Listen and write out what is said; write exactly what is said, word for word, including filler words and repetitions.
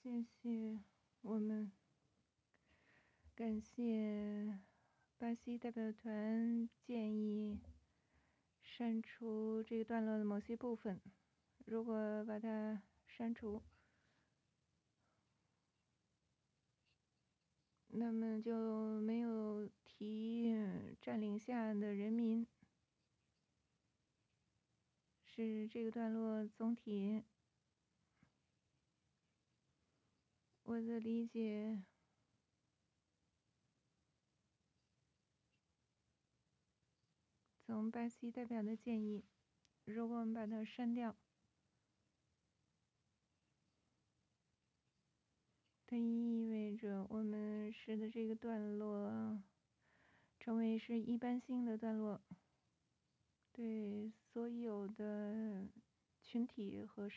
谢谢，我们感谢巴西代表团建议删除这个段落的某些部分，如果把它删除，那么就没有提占领下的人民，是这个段落总体我的理解。从巴西代表的建议，如果我们把它删掉，它意味着我们使得这个段落成为是一般性的段落，对所有的群体和